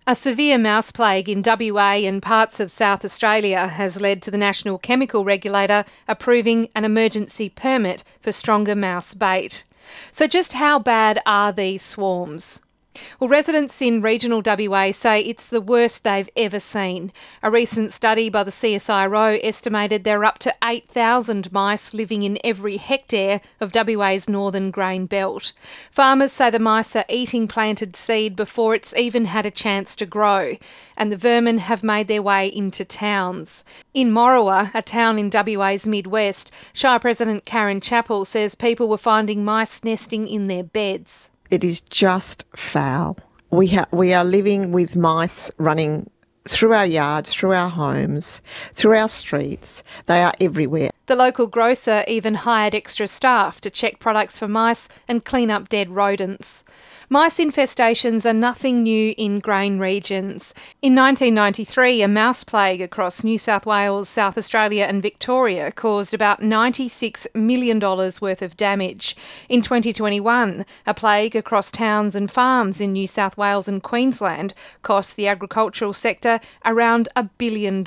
A severe mouse plague in WA and parts of South Australia has led to the National Chemical Regulator approving an emergency permit for stronger mouse bait. So just how bad are these swarms? Well, residents in regional WA say it's the worst they've ever seen. A recent study by the CSIRO estimated there are up to 8,000 mice living in every hectare of WA's northern grain belt. Farmers say the mice are eating planted seed before it's even had a chance to grow, and the vermin have made their way into towns. In Morawa, a town in WA's midwest, Shire President Karen Chappell says people were finding mice nesting in their beds. It is just foul. We are living with mice running through our yards, through our homes, through our streets. They are everywhere. The local grocer even hired extra staff to check products for mice and clean up dead rodents. Mice infestations are nothing new in grain regions. In 1993, a mouse plague across New South Wales, South Australia and Victoria caused about $96 million worth of damage. In 2021, a plague across towns and farms in New South Wales and Queensland cost the agricultural sector around $1 billion.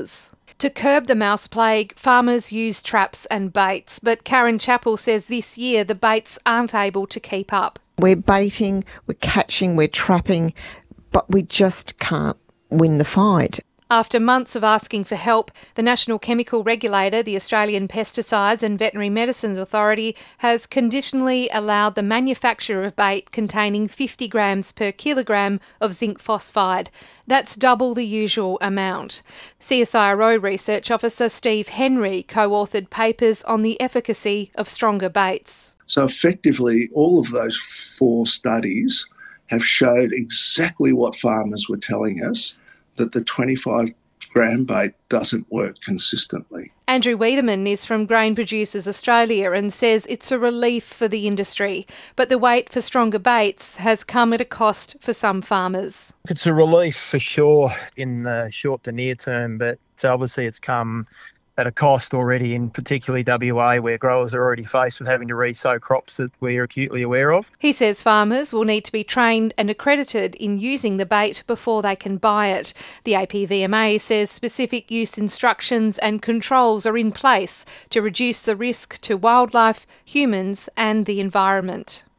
To curb the mouse plague, farmers use traps and baits, but Karen Chappell says this year the baits aren't able to keep up. We're baiting, we're catching, we're trapping, but we just can't win the fight. After months of asking for help, the National Chemical Regulator, the Australian Pesticides and Veterinary Medicines Authority, has conditionally allowed the manufacture of bait containing 50 grams per kilogram of zinc phosphide. That's double the usual amount. CSIRO Research Officer Steve Henry co-authored papers on the efficacy of stronger baits. So effectively, all of those 4 studies have showed exactly what farmers were telling us, that the 25-gram bait doesn't work consistently. Andrew Wiedemann is from Grain Producers Australia and says it's a relief for the industry, but the wait for stronger baits has come at a cost for some farmers. It's a relief for sure in the short to near term, but obviously it's come at a cost already, in particularly WA, where growers are already faced with having to re-sow crops that we're acutely aware of. He says farmers will need to be trained and accredited in using the bait before they can buy it. The APVMA says specific use instructions and controls are in place to reduce the risk to wildlife, humans and the environment.